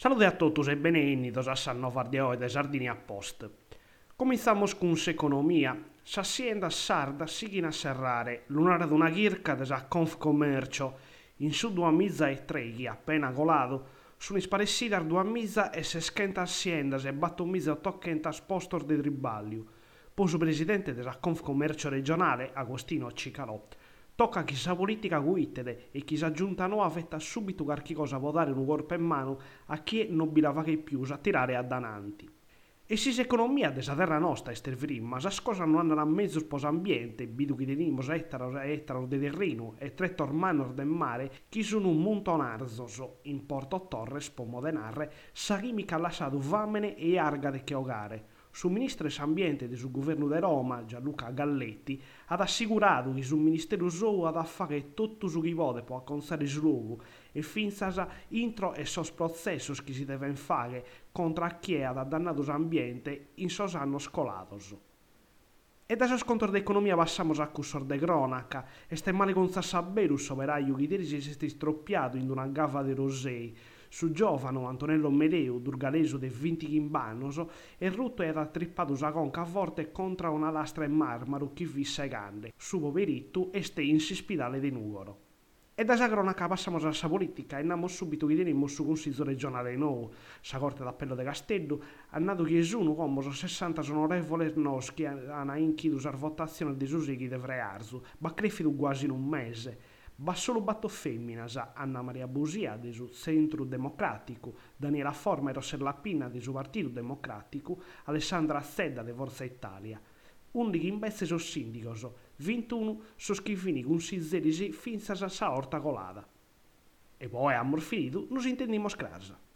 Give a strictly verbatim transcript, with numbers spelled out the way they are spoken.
Salve a todos e benvenutos a esta nova de hoje de Sardinia Post. Começamos com economia. Sa azienda sarda siguen a serrare l'un'ora d'una ghirca de sa Confcommercio in su duemilatré appena colado sono isparecidas duemilasessanta aziendas e battumiza ottocentas postos de trabalho. Poi il presidente della Confcommercio regionale, Agostino Cicalò, tocca chi sa politica guitere e chi sa giunta nuova fetta subito qualche cosa può dare un corpo in mano a chi non bilava che più a tirare a dananti. E se l'economia della terra nostra è stervrima, sa cose non andano a mezzo per l'ambiente, bidu che tenemos ettaro e ettaro di terreno e tre tormanos del mare, che sono un montonarzo in Porto Torres, per modenare, sa chimica ha lasciato famene e arga de che ogare. Su ministro dell'ambiente del governo di Roma, Gianluca Galletti, ha assicurato che sul ministero suo ha fare tutto su che vuole per alcanzare il luogo e finza intro e sos processi che si devono fare contro chi ha dannato l'ambiente in sos anni scolados. E da sos contro d'economia passamos a cursor de cronaca, e ste male con Sassaberu, operaio che ieri si è stroppiato in una gaffa di rosei, su giovano Antonello Medeo, durgaleso de venti chimbanos, e rutto era attrippato sa conca forte contro una lastra in marmaro che vi segande. Su poveritto e ste in si spidale di Nugoro. E da sa cronaca passiamo alla sa politica e andiamo subito che teniamo su consiglio regionale nuovo. Sa corte d'appello de Castello ha nato che sono come sessanta onorevoli nos che hanno inchiuso la votazione di Susighi de Vrearzu, ma cresciuto quasi in un mese. Va solo batto femminas, Anna Maria Busia del suo Centro Democratico, Daniela Forma e Rossella Pinna del suo Partito Democratico, Alessandra Zedda de Forza Italia. undici invece sono sindicos, ventuno sono schifini con si finza sa orta colada. E poi, amor finito, nos intendimos clars.